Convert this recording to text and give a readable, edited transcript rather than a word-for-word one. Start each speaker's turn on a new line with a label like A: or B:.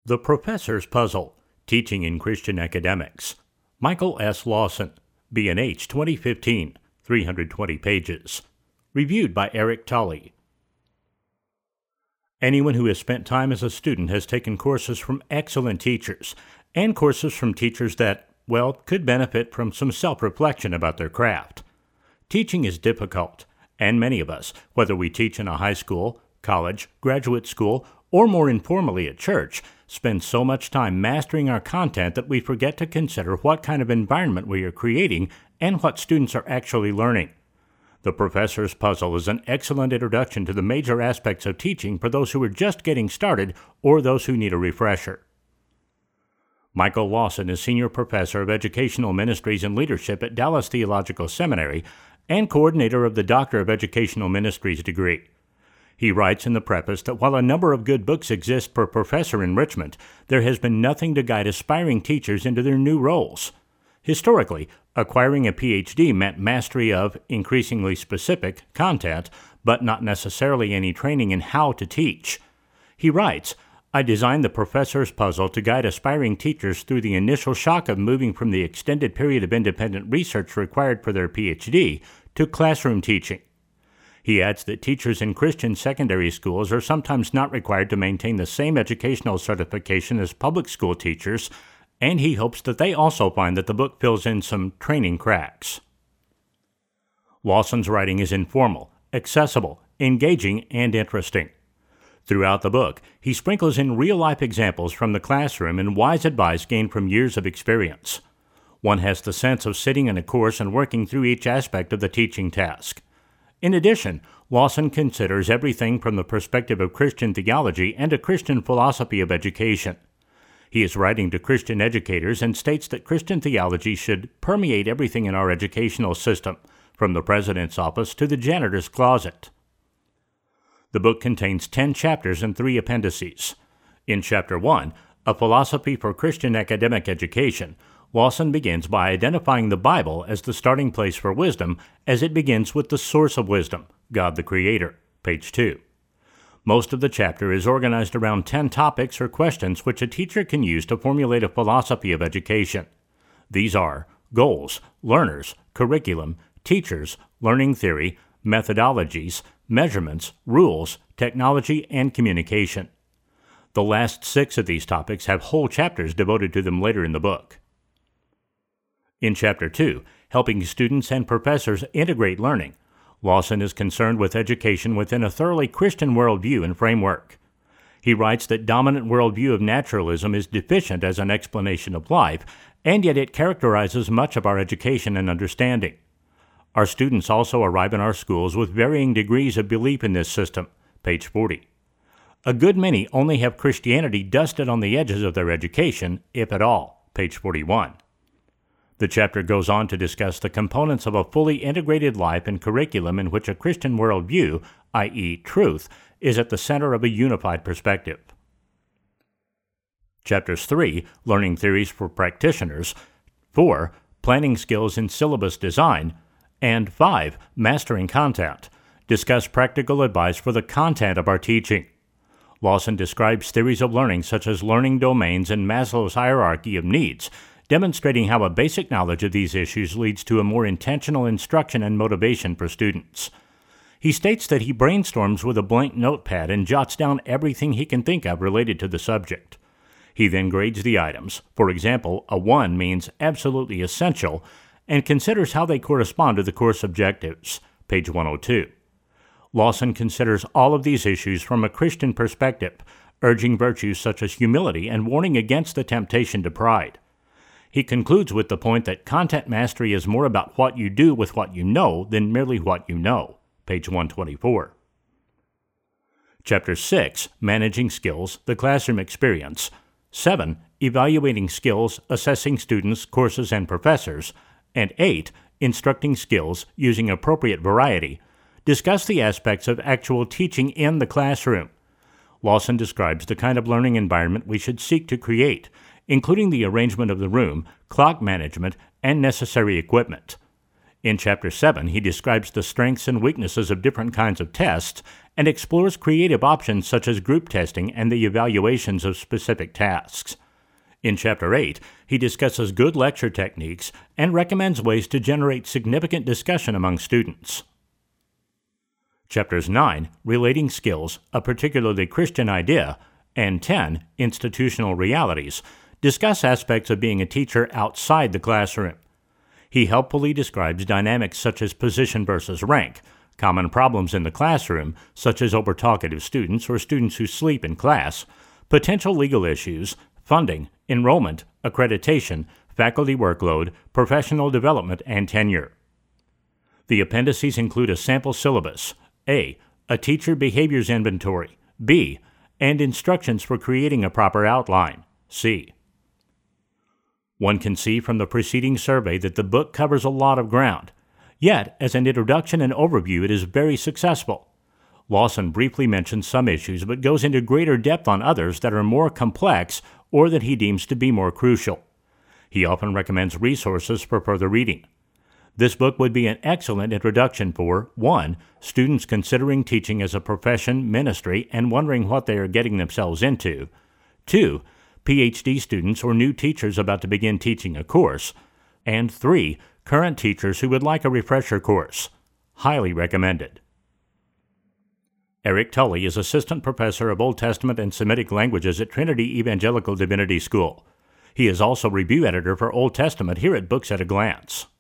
A: The Professor's Puzzle, Teaching in Christian Academics. Michael S. Lawson, B&H 2015, 320 pages. Reviewed by Eric Tully. Anyone who has spent time as a student has taken courses from excellent teachers, and courses from teachers that, could benefit from some self-reflection about their craft. Teaching is difficult, and many of us, whether we teach in a high school, college, graduate school, or more informally at church, spend so much time mastering our content that we forget to consider what kind of environment we are creating and what students are actually learning. The Professor's Puzzle is an excellent introduction to the major aspects of teaching for those who are just getting started or those who need a refresher. Michael Lawson is Senior Professor of Educational Ministries and Leadership at Dallas Theological Seminary and coordinator of the Doctor of Educational Ministries degree. He writes in the preface that while a number of good books exist for professor enrichment, there has been nothing to guide aspiring teachers into their new roles. Historically, acquiring a PhD meant mastery of increasingly specific content, but not necessarily any training in how to teach. He writes, "I designed the Professor's Puzzle to guide aspiring teachers through the initial shock of moving from the extended period of independent research required for their PhD to classroom teaching." He adds that teachers in Christian secondary schools are sometimes not required to maintain the same educational certification as public school teachers, and he hopes that they also find that the book fills in some training cracks. Lawson's writing is informal, accessible, engaging, and interesting. Throughout the book, he sprinkles in real-life examples from the classroom and wise advice gained from years of experience. One has the sense of sitting in a course and working through each aspect of the teaching task. In addition, Lawson considers everything from the perspective of Christian theology and a Christian philosophy of education. He is writing to Christian educators and states that Christian theology should permeate everything in our educational system, from the president's office to the janitor's closet. The book contains 10 chapters and 3 appendices. In Chapter 1, A Philosophy for Christian Academic Education, Lawson begins by identifying the Bible as the starting place for wisdom, as it begins with the source of wisdom, God the Creator, page 2. Most of the chapter is organized around 10 topics or questions which a teacher can use to formulate a philosophy of education. These are goals, learners, curriculum, teachers, learning theory, methodologies, measurements, rules, technology, and communication. The last 6 of these topics have whole chapters devoted to them later in the book. In Chapter 2, Helping Students and Professors Integrate Learning, Lawson is concerned with education within a thoroughly Christian worldview and framework. He writes that dominant worldview of naturalism is deficient as an explanation of life, and yet it characterizes much of our education and understanding. Our students also arrive in our schools with varying degrees of belief in this system, page 40. A good many only have Christianity dusted on the edges of their education, if at all, page 41. The chapter goes on to discuss the components of a fully integrated life and curriculum in which a Christian worldview, i.e., truth, is at the center of a unified perspective. Chapters 3, Learning Theories for Practitioners, 4, Planning Skills in Syllabus Design, and 5, Mastering Content, discuss practical advice for the content of our teaching. Lawson describes theories of learning such as learning domains and Maslow's hierarchy of needs, demonstrating how a basic knowledge of these issues leads to a more intentional instruction and motivation for students. He states that he brainstorms with a blank notepad and jots down everything he can think of related to the subject. He then grades the items. For example, a 1 means absolutely essential, and considers how they correspond to the course objectives, page 102. Lawson considers all of these issues from a Christian perspective, urging virtues such as humility and warning against the temptation to pride. He concludes with the point that content mastery is more about what you do with what you know than merely what you know, page 124. Chapter 6, Managing Skills, the Classroom Experience, 7, Evaluating Skills, Assessing Students, Courses, and Professors, and 8, Instructing Skills, Using Appropriate Variety, discuss the aspects of actual teaching in the classroom. Lawson describes the kind of learning environment we should seek to create, including the arrangement of the room, clock management, and necessary equipment. In Chapter 7, he describes the strengths and weaknesses of different kinds of tests and explores creative options such as group testing and the evaluations of specific tasks. In Chapter 8, he discusses good lecture techniques and recommends ways to generate significant discussion among students. Chapters 9, Relating Skills, a particularly Christian idea, and 10, Institutional Realities, discuss aspects of being a teacher outside the classroom. He helpfully describes dynamics such as position versus rank, common problems in the classroom, such as overtalkative students or students who sleep in class, potential legal issues, funding, enrollment, accreditation, faculty workload, professional development, and tenure. The appendices include a sample syllabus, A teacher behaviors inventory, B, and instructions for creating a proper outline, C. One can see from the preceding survey that the book covers a lot of ground. Yet, as an introduction and overview, it is very successful. Lawson briefly mentions some issues, but goes into greater depth on others that are more complex or that he deems to be more crucial. He often recommends resources for further reading. This book would be an excellent introduction for 1. Students considering teaching as a profession, ministry, and wondering what they are getting themselves into. 2. PhD students or new teachers about to begin teaching a course. And 3. Current teachers who would like a refresher course. Highly recommended. Eric Tully is Assistant Professor of Old Testament and Semitic Languages at Trinity Evangelical Divinity School. He is also Review Editor for Old Testament here at Books at a Glance.